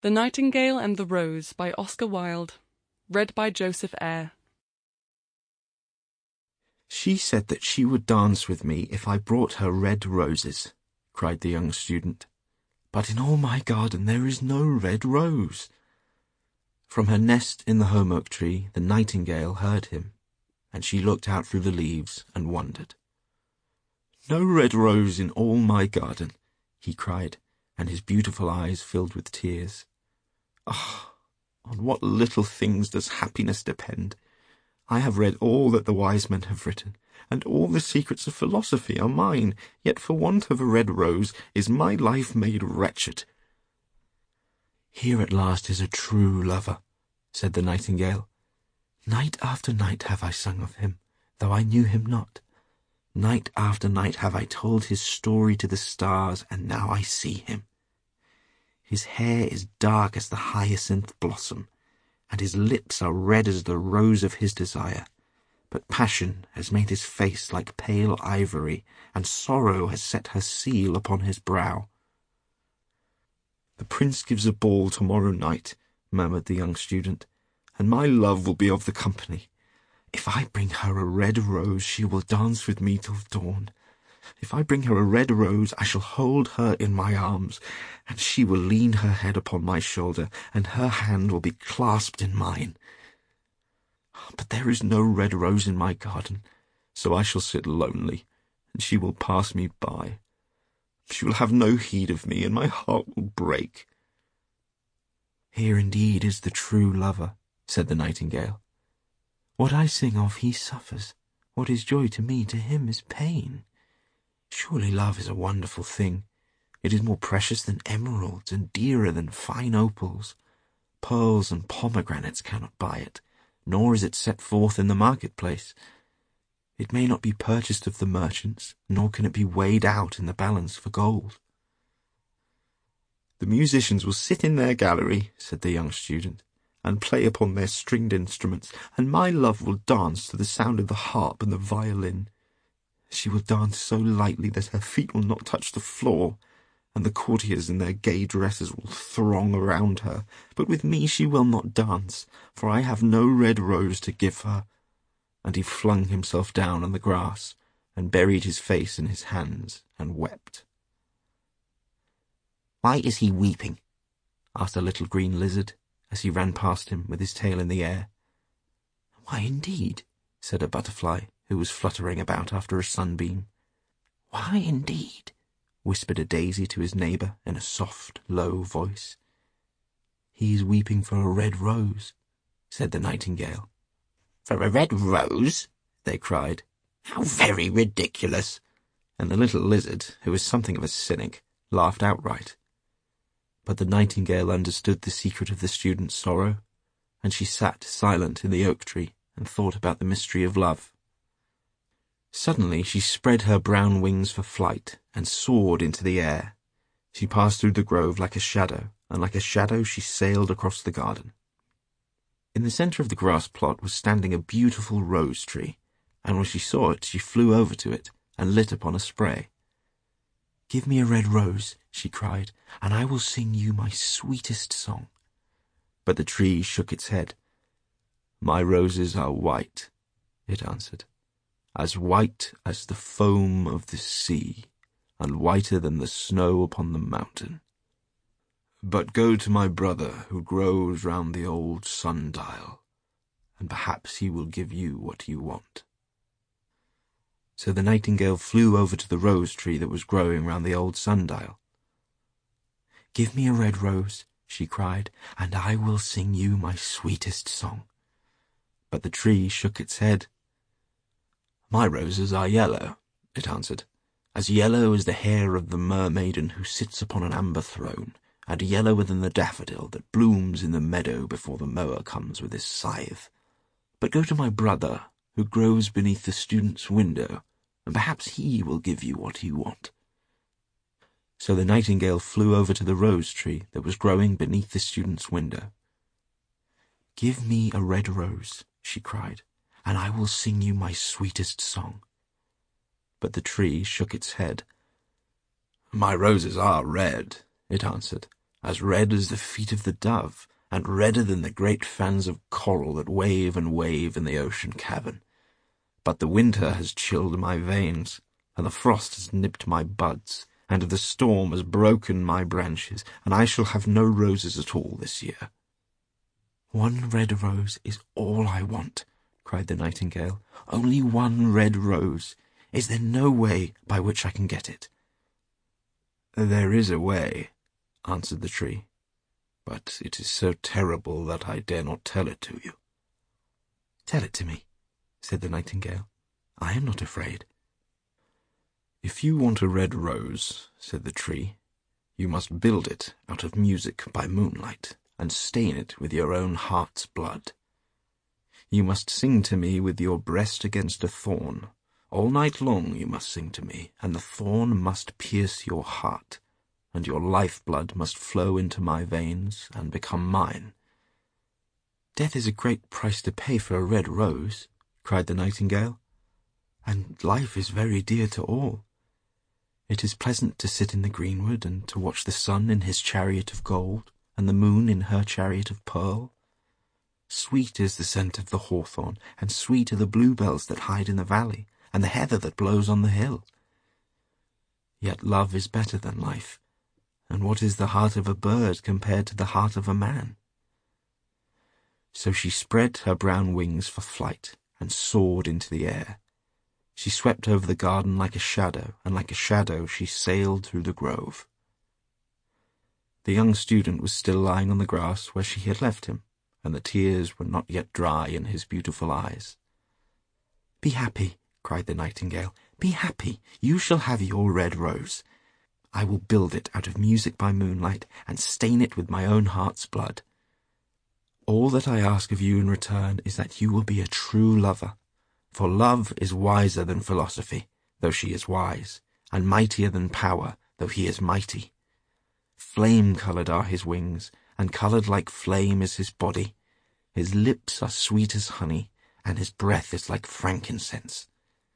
The Nightingale and the Rose by Oscar Wilde. Read by Joseph Eyre. "She said that she would dance with me if I brought her red roses," cried the young student. "But in all my garden there is no red rose." From her nest in the holm oak tree the nightingale heard him, and she looked out through the leaves and wondered. "No red rose in all my garden," he cried, and his beautiful eyes filled with tears. "Ah, on what little things does happiness depend! I have read all that the wise men have written, and all the secrets of philosophy are mine, yet for want of a red rose is my life made wretched." "Here at last is a true lover," said the nightingale. "Night after night have I sung of him, though I knew him not. Night after night have I told his story to the stars, and now I see him. His hair is dark as the hyacinth blossom, and his lips are red as the rose of his desire. But passion has made his face like pale ivory, and sorrow has set her seal upon his brow." "The prince gives a ball tomorrow night," murmured the young student, "and my love will be of the company. If I bring her a red rose, she will dance with me till dawn. If I bring her a red rose, I shall hold her in my arms, and she will lean her head upon my shoulder, and her hand will be clasped in mine. But there is no red rose in my garden, so I shall sit lonely, and she will pass me by. She will have no heed of me, and my heart will break." "Here indeed is the true lover," said the nightingale. "What I sing of he suffers. What is joy to me, to him is pain. Surely love is a wonderful thing. It is more precious than emeralds, and dearer than fine opals. Pearls and pomegranates cannot buy it, nor is it set forth in the marketplace. It may not be purchased of the merchants, nor can it be weighed out in the balance for gold." "The musicians will sit in their gallery," said the young student, "and play upon their stringed instruments, and my love will dance to the sound of the harp and the violin. She will dance so lightly that her feet will not touch the floor, and the courtiers in their gay dresses will throng around her. But with me she will not dance, for I have no red rose to give her." And he flung himself down on the grass, and buried his face in his hands, and wept. "Why is he weeping?" asked a little green lizard, as he ran past him with his tail in the air. "Why, indeed?" said a butterfly, who was fluttering about after a sunbeam. "Why, indeed?" whispered a daisy to his neighbour in a soft, low voice. "He is weeping for a red rose," said the nightingale. "For a red rose?" they cried. "How very ridiculous!" And the little lizard, who was something of a cynic, laughed outright. But the nightingale understood the secret of the student's sorrow, and she sat silent in the oak tree and thought about the mystery of love. Suddenly she spread her brown wings for flight and soared into the air. She passed through the grove like a shadow, and like a shadow she sailed across the garden. In the centre of the grass plot was standing a beautiful rose tree, and when she saw it she flew over to it and lit upon a spray. "Give me a red rose," she cried, "and I will sing you my sweetest song." But the tree shook its head. "My roses are white," it answered, "as white as the foam of the sea, and whiter than the snow upon the mountain. But go to my brother who grows round the old sundial, and perhaps he will give you what you want." So the nightingale flew over to the rose tree that was growing round the old sundial. "Give me a red rose," she cried, "and I will sing you my sweetest song." But the tree shook its head. "My roses are yellow," it answered, "as yellow as the hair of the mermaiden who sits upon an amber throne, and yellower than the daffodil that blooms in the meadow before the mower comes with his scythe. But go to my brother, who grows beneath the student's window, and perhaps he will give you what you want." So the nightingale flew over to the rose tree that was growing beneath the student's window. "Give me a red rose," she cried, "and I will sing you my sweetest song." But the tree shook its head. "My roses are red," it answered, as red as the feet of the dove, and redder than the great fans of coral that wave and wave in the ocean cavern. But the winter has chilled my veins, and the frost has nipped my buds, and the storm has broken my branches, and I shall have no roses at all this year." "One red rose is all I want," cried the nightingale. "Only one red rose. Is there no way by which I can get it?" "There is a way," answered the tree, "but it is so terrible that I dare not tell it to you." "Tell it to me," said the nightingale. "I am not afraid." "If you want a red rose," said the tree, "you must build it out of music by moonlight, and stain it with your own heart's blood. You must sing to me with your breast against a thorn. All night long you must sing to me, and the thorn must pierce your heart, and your lifeblood must flow into my veins and become mine." "Death is a great price to pay for a red rose," cried the nightingale, "and life is very dear to all. It is pleasant to sit in the greenwood and to watch the sun in his chariot of gold, and the moon in her chariot of pearl. Sweet is the scent of the hawthorn, and sweet are the bluebells that hide in the valley, and the heather that blows on the hill. Yet love is better than life, and what is the heart of a bird compared to the heart of a man?" So she spread her brown wings for flight, and soared into the air. She swept over the garden like a shadow, and like a shadow she sailed through the grove. The young student was still lying on the grass where she had left him, and the tears were not yet dry in his beautiful eyes. "Be happy," cried the nightingale. "Be happy. You shall have your red rose. I will build it out of music by moonlight, and stain it with my own heart's blood. All that I ask of you in return is that you will be a true lover, for love is wiser than philosophy, though she is wise, and mightier than power, though he is mighty. Flame-coloured are his wings, and coloured like flame is his body. His lips are sweet as honey, and his breath is like frankincense."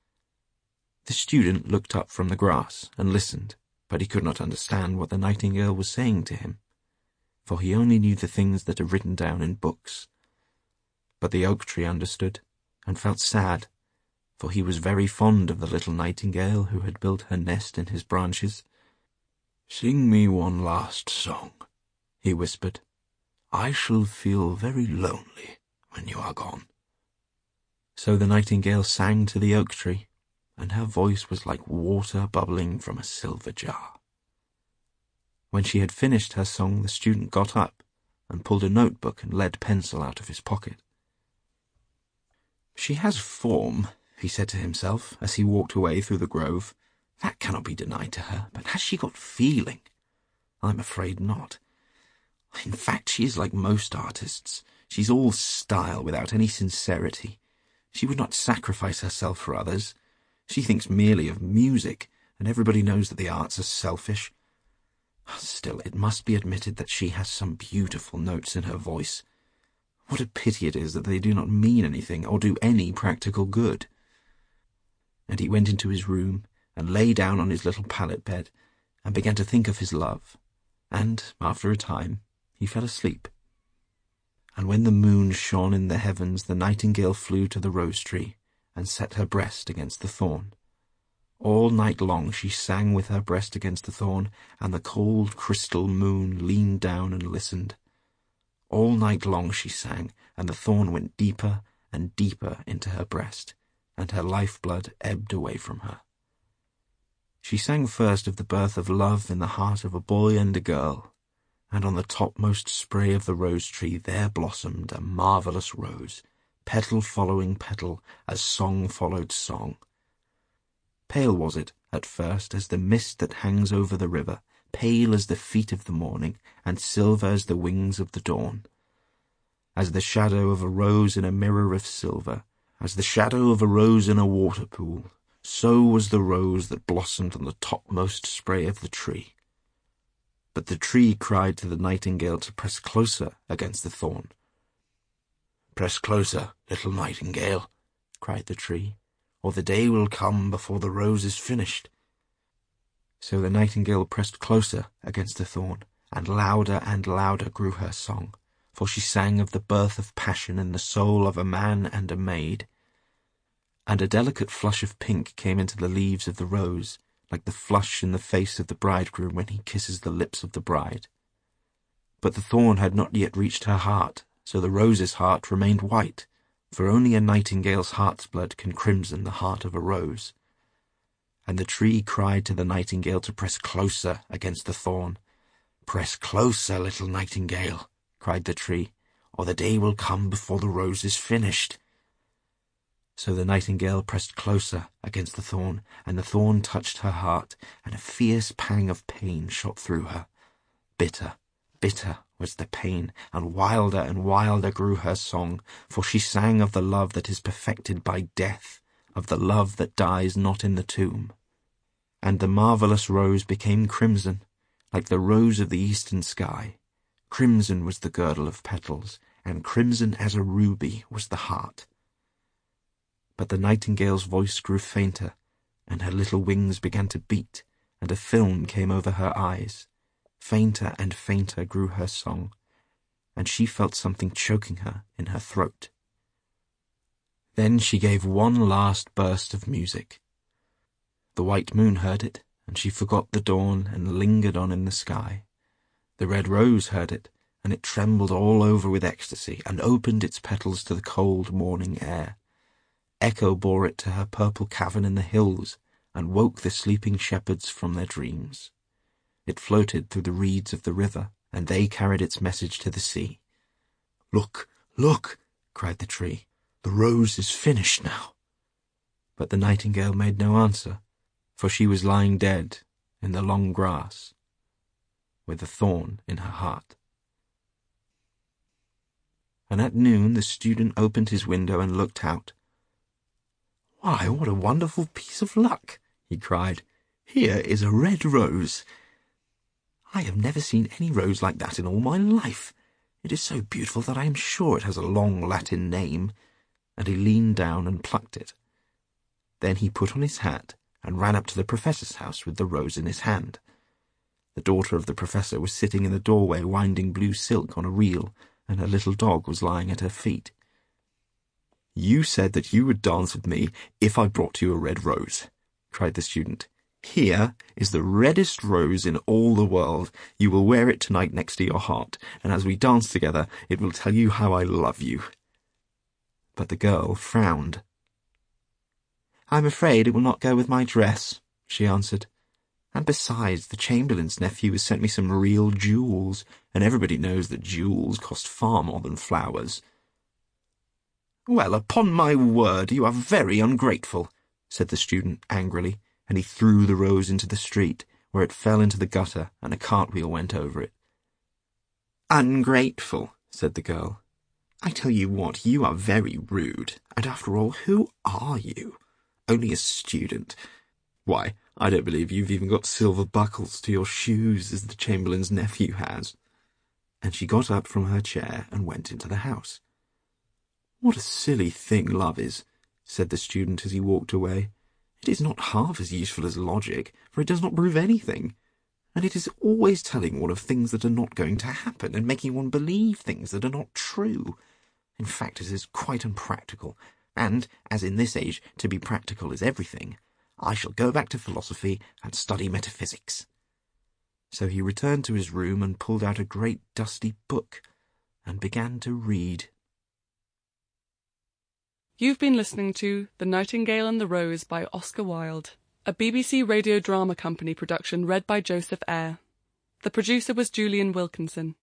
The student looked up from the grass and listened, but he could not understand what the nightingale was saying to him, for he only knew the things that are written down in books. But the oak tree understood, and felt sad, for he was very fond of the little nightingale who had built her nest in his branches. "Sing me one last song," he whispered. "I shall feel very lonely when you are gone." So the nightingale sang to the oak tree, and her voice was like water bubbling from a silver jar. When she had finished her song, the student got up and pulled a notebook and lead pencil out of his pocket. "She has form," he said to himself as he walked away through the grove. "That cannot be denied to her, but has she got feeling? I'm afraid not. In fact, she is like most artists. She's all style without any sincerity. She would not sacrifice herself for others. She thinks merely of music, and everybody knows that the arts are selfish. Still, it must be admitted that she has some beautiful notes in her voice. What a pity it is that they do not mean anything or do any practical good." And he went into his room and lay down on his little pallet bed and began to think of his love, and, after a time, he fell asleep. And when the moon shone in the heavens, the nightingale flew to the rose tree and set her breast against the thorn. All night long she sang with her breast against the thorn, and the cold crystal moon leaned down and listened. All night long she sang, and the thorn went deeper and deeper into her breast, and her lifeblood ebbed away from her. She sang first of the birth of love in the heart of a boy and a girl, and on the topmost spray of the rose tree there blossomed a marvellous rose, petal following petal, as song followed song. Pale was it, at first, as the mist that hangs over the river, pale as the feet of the morning, and silver as the wings of the dawn. As the shadow of a rose in a mirror of silver, as the shadow of a rose in a water pool, so was the rose that blossomed on the topmost spray of the tree. But the tree cried to the nightingale to press closer against the thorn. "Press closer, little nightingale," cried the tree, "or the day will come before the rose is finished." So the nightingale pressed closer against the thorn, and louder grew her song, for she sang of the birth of passion in the soul of a man and a maid. And a delicate flush of pink came into the leaves of the rose, like the flush in the face of the bridegroom when he kisses the lips of the bride. But the thorn had not yet reached her heart, so the rose's heart remained white, for only a nightingale's heart's blood can crimson the heart of a rose. And the tree cried to the nightingale to press closer against the thorn. "Press closer, little nightingale," cried the tree, "or the day will come before the rose is finished." So the nightingale pressed closer against the thorn, and the thorn touched her heart, and a fierce pang of pain shot through her. Bitter, bitter was the pain, and wilder grew her song, for she sang of the love that is perfected by death, of the love that dies not in the tomb. And the marvellous rose became crimson, like the rose of the eastern sky. Crimson was the girdle of petals, and crimson as a ruby was the heart. But the nightingale's voice grew fainter, and her little wings began to beat, and a film came over her eyes. Fainter and fainter grew her song, and she felt something choking her in her throat. Then she gave one last burst of music. The white moon heard it, and she forgot the dawn and lingered on in the sky. The red rose heard it, and it trembled all over with ecstasy, and opened its petals to the cold morning air. Echo bore it to her purple cavern in the hills, and woke the sleeping shepherds from their dreams. It floated through the reeds of the river, and they carried its message to the sea. "Look, look," cried the tree, "the rose is finished now." But the nightingale made no answer, for she was lying dead in the long grass, with a thorn in her heart. And at noon the student opened his window and looked out. "Why, what a wonderful piece of luck!" he cried. "Here is a red rose. I have never seen any rose like that in all my life. It is so beautiful that I am sure it has a long Latin name." And he leaned down and plucked it. Then he put on his hat and ran up to the professor's house with the rose in his hand. The daughter of the professor was sitting in the doorway winding blue silk on a reel, and her little dog was lying at her feet. "You said that you would dance with me if I brought you a red rose," cried the student. "Here is the reddest rose in all the world. You will wear it tonight next to your heart, and as we dance together, it will tell you how I love you." But the girl frowned. "I'm afraid it will not go with my dress," she answered. "And besides, the Chamberlain's nephew has sent me some real jewels, and everybody knows that jewels cost far more than flowers." "Well, upon my word, you are very ungrateful," said the student angrily, and he threw the rose into the street, where it fell into the gutter and a cartwheel went over it. "Ungrateful," said the girl. "I tell you what, you are very rude, and after all, who are you? Only a student. Why, I don't believe you've even got silver buckles to your shoes as the Chamberlain's nephew has." And she got up from her chair and went into the house. "What a silly thing love is," said the student as he walked away. "It is not half as useful as logic, for it does not prove anything. And it is always telling one of things that are not going to happen, and making one believe things that are not true. In fact, it is quite unpractical, and, as in this age to be practical is everything, I shall go back to philosophy and study metaphysics." So he returned to his room and pulled out a great dusty book, and began to read. You've been listening to The Nightingale and the Rose by Oscar Wilde, a BBC Radio Drama Company production read by Joseph Eyre. The producer was Julian Wilkinson.